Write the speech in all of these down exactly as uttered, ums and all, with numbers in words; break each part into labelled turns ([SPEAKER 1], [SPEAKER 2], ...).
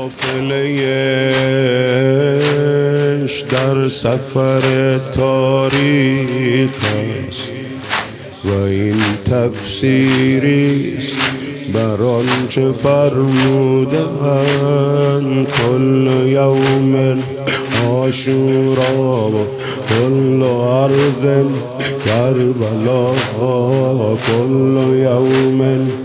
[SPEAKER 1] قافله‌اش در سفر تاریخ است و این تفسیریست بر آنچه فرمودند کل یوم عاشورا کل ارض کربلا کل یوم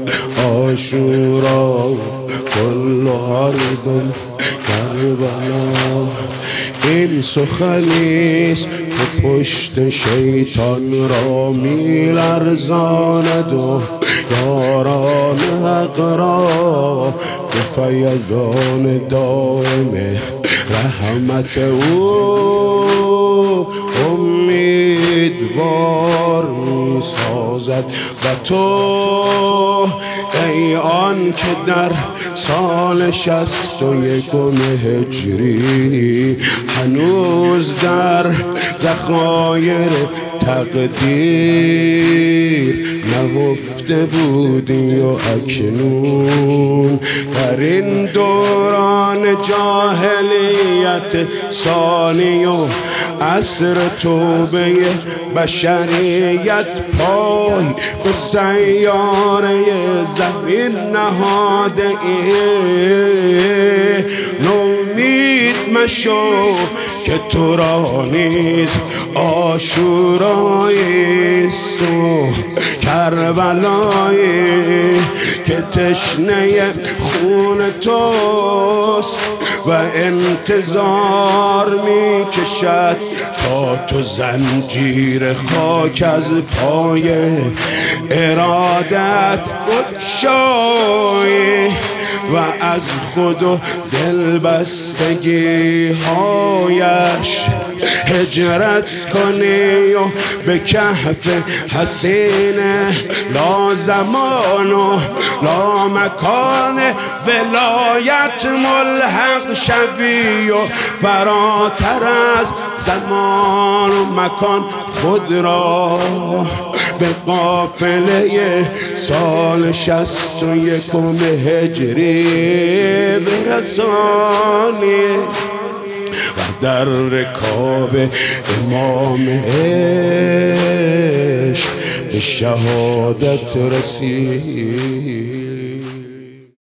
[SPEAKER 1] عاشورا کل ارض کربلا. این سخنیست که پشت شیطان را می لرزاند و یاران حق را به فیضان دائم رحمت او امیدوار می سازد. و تو ای آن که در سال شصت و یکم هجری هنوز در ذخایر تقدیر نهفته بودی و اکنون در این دوران جاهلیت ثانی و عصر توبه بشریت پای به سیاره زمین نهاده ای. نومید مشو که تو را نیز عاشوراییست و کربلایی که تشنه خون توست و انتظار می کشد تا تو زنجیر خاک از پای ارادت بگشایی و از خود و دلبستگی هایش هجرت کنی و به کهف حسین لا زمان و لا مکان ولایت ملحق شوی و فراتر از زمان و مکان خود را به قافله سال شصت و یکم هجری برسانی و در رکاب امام عشق به شهادت رسید.